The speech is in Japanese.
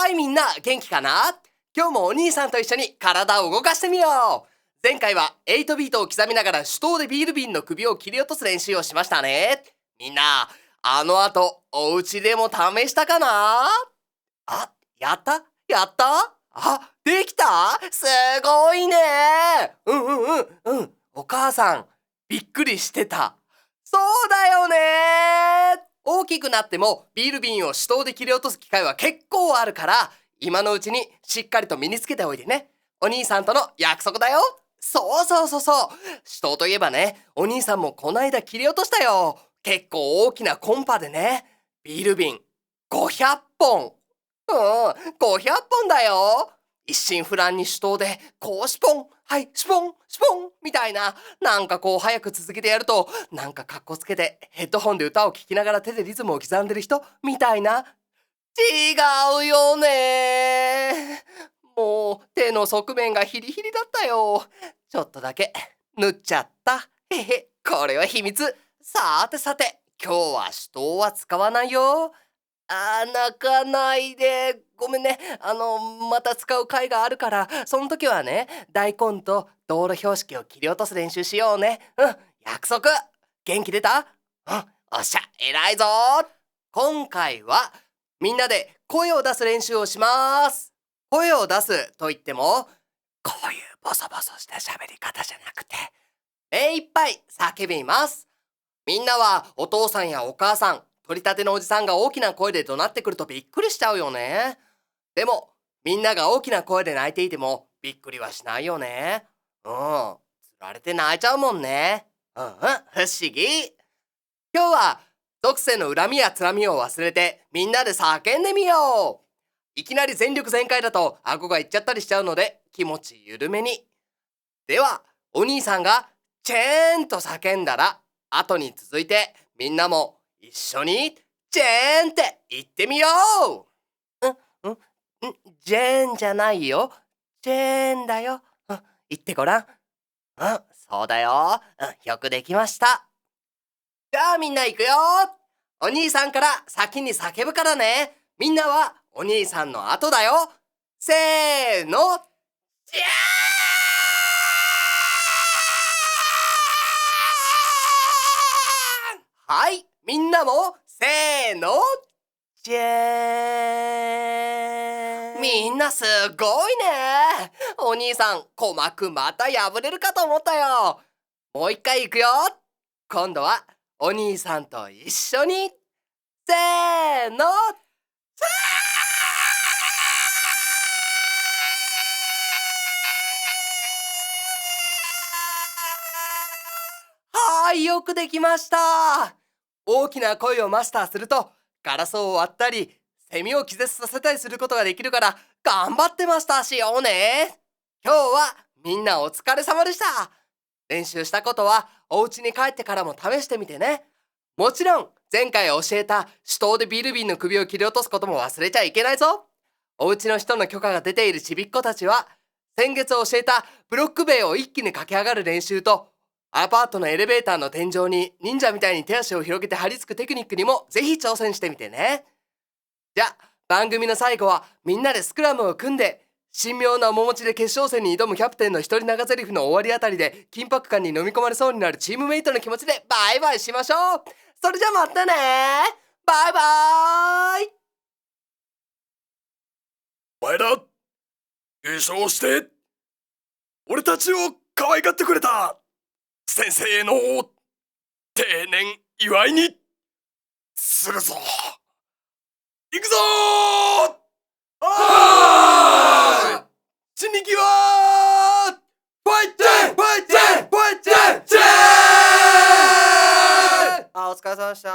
みんな元気かな？今日もお兄さんと一緒に体を動かしてみよう。前回は8ビートを刻みながら手刀でビール瓶の首を切り落とす練習をしましたね。みんな、あの後、お家でも試したかな？あ、やったできた？すごいね。お母さん、びっくりしてた。そうだよね。大きくなってもビール瓶を手刀で切り落とす機会は結構あるから、今のうちにしっかりと身につけておいてね。お兄さんとの約束だよ。そう。手刀といえばね、お兄さんもこないだ切り落としたよ。結構大きなコンパでね。ビール瓶500本。500本だよ。一心不乱に手刀で、こうシュポン、はい、シュポン、シュポン、みたいな。なんかこう早く続けてやると、なんかカッコつけてヘッドホンで歌を聴きながら手でリズムを刻んでる人、みたいな。違うよね。もう手の側面がヒリヒリだったよ。ちょっとだけ縫っちゃった。これは秘密。さて、今日は手刀は使わないよ。泣かないで。ごめんね。また使う回があるから、その時はね、大根と道路標識を切り落とす練習しようね。約束。元気出た？おっしゃ、偉いぞ。今回は、みんなで声を出す練習をします。声を出すと言っても、こういうボソボソした喋り方じゃなくて、目いっぱい叫びます。みんなはお父さんやお母さん、取り立てのおじさんが大きな声で怒鳴ってくるとびっくりしちゃうよね。でも、みんなが大きな声で泣いていてもびっくりはしないよね。つられて泣いちゃうもんね。不思議。今日は、属性の恨みやつらみを忘れてみんなで叫んでみよう。いきなり全力全開だと顎がいっちゃったりしちゃうので気持ち緩めに。では、お兄さんがチェーンと叫んだら、後に続いてみんなも一緒にチェーンって言ってみよう。ジェーンじゃないよ。チェーンだよ。言ってごらん。そうだよ。よくできました。じゃあみんな行くよ。お兄さんから先に叫ぶからね。みんなはお兄さんの後だよ。せーの。じゃーん。はい、みんなもせーの。じゃーん。みんなすごいね。お兄さん、鼓膜また破れるかと思ったよ。もう一回行くよ。今度はお兄さんと一緒に。せーの。はい、よくできました。大きな声をマスターすると、ガラスを割ったり、セミを気絶させたりすることができるから、頑張ってましたしようね。今日はみんなお疲れ様でした。練習したことはお家に帰ってからも試してみてね。もちろん前回教えた手刀でビール瓶の首を切り落とすことも忘れちゃいけないぞ。お家の人の許可が出ているちびっ子たちは、先月教えたブロック塀を一気に駆け上がる練習と、アパートのエレベーターの天井に忍者みたいに手足を広げて張り付くテクニックにもぜひ挑戦してみてね。じゃあ番組の最後はみんなでスクラムを組んで、神妙な面持ちで決勝戦に挑むキャプテンの一人長台詞の終わりあたりで緊迫感に飲み込まれそうになるチームメイトの気持ちでバイバイしましょう。それじゃまたね。バイバーイ。 お前ら、優勝して俺たちを可愛がってくれた先生への定年祝いにするぞ。行くぞー。はーい。死に際ファイトファイトファイト。 お疲れ様でした。